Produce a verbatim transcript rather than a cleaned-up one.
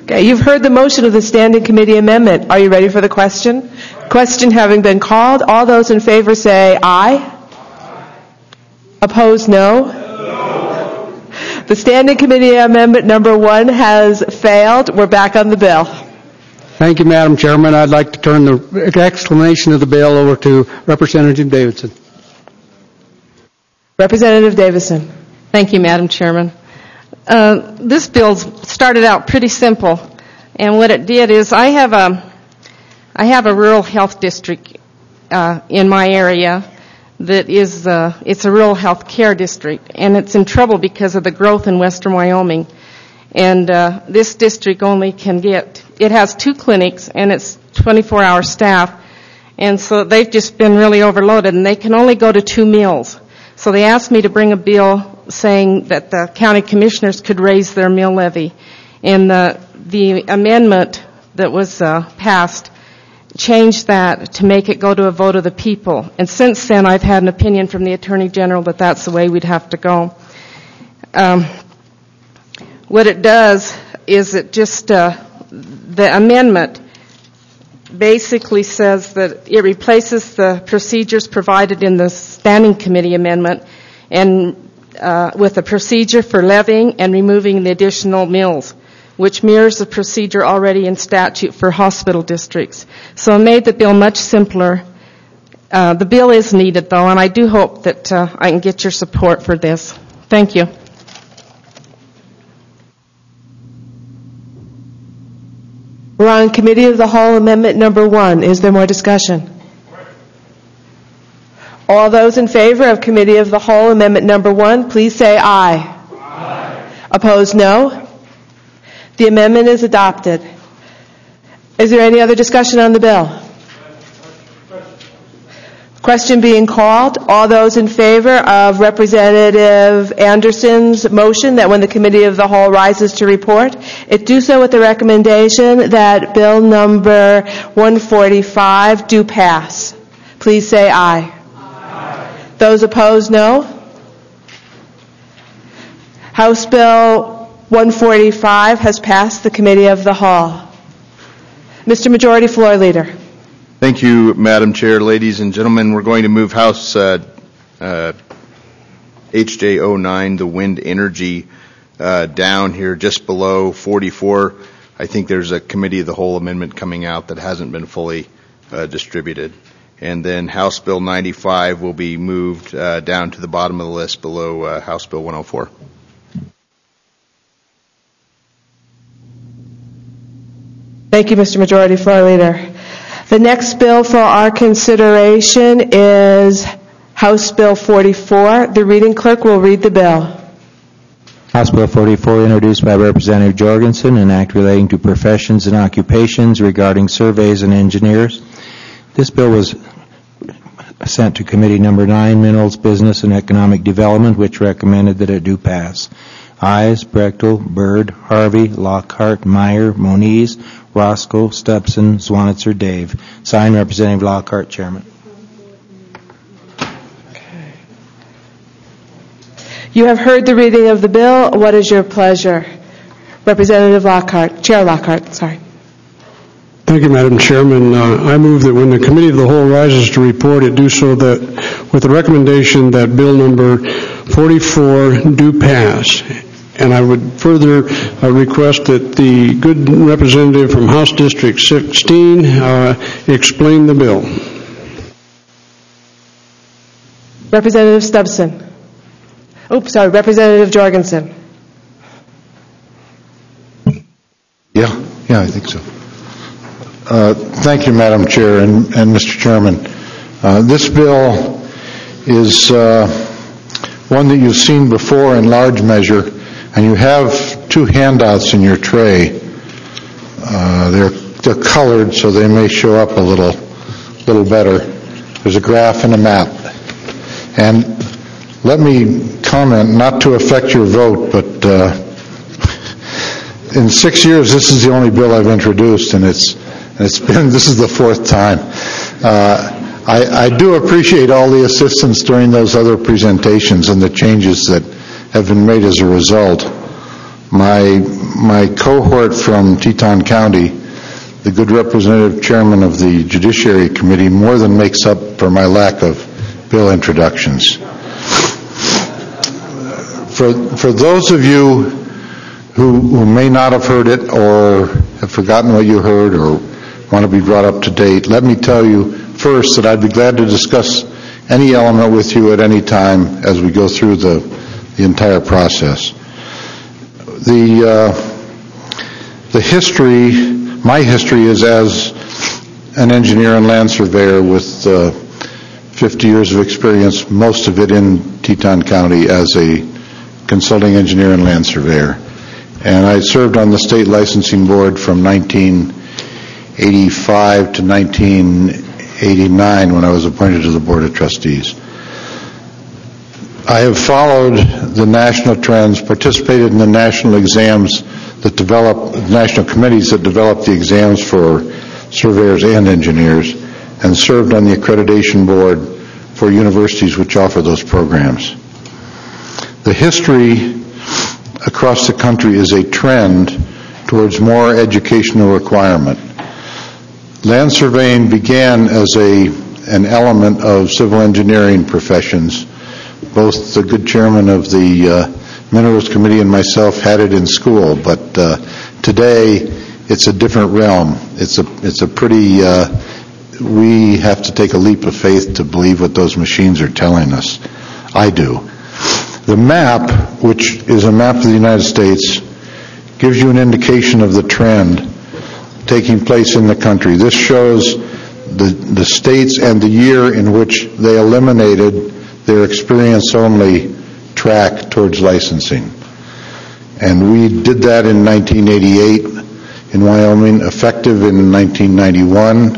Okay, you've heard the motion of the Standing Committee amendment. Are you ready for the question? Question having been called, all those in favor say aye. Opposed, no. No. The Standing Committee amendment number one has failed. We're back on the bill. Thank you, Madam Chairman. I'd like to turn the explanation of the bill over to Representative Davidson. Representative Davidson. Thank you, Madam Chairman. Uh, this bill started out pretty simple, and what it did is I have a, I have a rural health district uh, in my area that is, uh, it's a rural health care district, and it's in trouble because of the growth in western Wyoming. And uh, this district only can get, it has two clinics, and it's twenty-four hour staff, and so they've just been really overloaded, and they can only go to two meals. So they asked me to bring a bill saying that the county commissioners could raise their meal levy. And the, the amendment that was uh, passed changed that to make it go to a vote of the people. And since then, I've had an opinion from the Attorney General that that's the way we'd have to go. Um, what it does is it just, uh, the amendment basically says that it replaces the procedures provided in the Standing Committee amendment and uh, with a procedure for levying and removing the additional mills, which mirrors the procedure already in statute for hospital districts. So it made the bill much simpler. Uh, the bill is needed, though, and I do hope that uh, I can get your support for this. Thank you. We're on Committee of the Whole Amendment number one. Is there more discussion? All those in favor of Committee of the Whole Amendment number one, please say aye. Aye. Opposed, no. The amendment is adopted. Is there any other discussion on the bill? Question being called. All those in favor of Representative Anderson's motion that when the Committee of the Whole rises to report, it do so with the recommendation that bill number one forty-five do pass. Please say aye. Aye. Those opposed, no. House Bill one forty-five has passed the Committee of the Whole. Mister Majority Floor Leader. Thank you, Madam Chair. Ladies and gentlemen, we're going to move House uh, uh, H J oh nine, the wind energy, uh, down here just below forty-four. I think there's a Committee of the Whole amendment coming out that hasn't been fully uh, distributed. And then House Bill ninety-five will be moved uh, down to the bottom of the list below uh, House Bill one oh four. Thank you, Mister Majority Floor Leader. The next bill for our consideration is House Bill forty-four. The reading clerk will read the bill. House Bill forty-four, introduced by Representative Jorgensen, an act relating to professions and occupations regarding surveys and engineers. This bill was sent to Committee Number nine, Minerals, Business, and Economic Development, which recommended that it do pass. Ayes, Brechtel, Byrd, Harvey, Lockhart, Meyer, Moniz, Roscoe, Stubson, Zwanitzer, Dave. Signed, Representative Lockhart, Chairman. Okay. You have heard the reading of the bill. What is your pleasure? Representative Lockhart, Chair Lockhart, sorry. Thank you, Madam Chairman. Uh, I move that when the Committee of the Whole rises to report, it do so that with the recommendation that bill number forty-four do pass. And I would further uh, request that the good representative from House District sixteen uh, explain the bill. Representative Stubson. Oops, sorry, Representative Jorgensen. Yeah, yeah, I think so. Uh, thank you, Madam Chair and, and Mister Chairman. Uh, this bill is uh, one that you've seen before in large measure, and you have two handouts in your tray. Uh, they're, they're colored, so they may show up a little, little better. There's a graph and a map. And let me comment, not to affect your vote, but uh, in six years, this is the only bill I've introduced, and it's it's been this is the fourth time. Uh, I, I do appreciate all the assistance during those other presentations and the changes that have been made as a result. My, my cohort from Teton County, the good representative chairman of the Judiciary Committee, more than makes up for my lack of bill introductions. For, for those of you who, who may not have heard it or have forgotten what you heard or want to be brought up to date, let me tell you first that I'd be glad to discuss any element with you at any time as we go through the, the entire process. The, uh, the history, my history is as an engineer and land surveyor with uh, fifty years of experience, most of it in Teton County as a consulting engineer and land surveyor. And I served on the state licensing board from nineteen eighty-five to nineteen eighty-nine when I was appointed to the Board of Trustees. I have followed the national trends, participated in the national exams that develop, national committees that develop the exams for surveyors and engineers, and served on the accreditation board for universities which offer those programs. The history across the country is a trend towards more educational requirement. Land surveying began as a, an element of civil engineering professions. Both the good chairman of the uh, Minerals Committee and myself had it in school, but uh, today it's a different realm. It's a, it's a pretty, uh, we have to take a leap of faith to believe what those machines are telling us. I do. The map, which is a map of the United States, gives you an indication of the trend taking place in the country. This shows the, the states and the year in which they eliminated their experience-only track towards licensing. And we did that in nineteen eighty-eight in Wyoming, effective in nineteen ninety-one.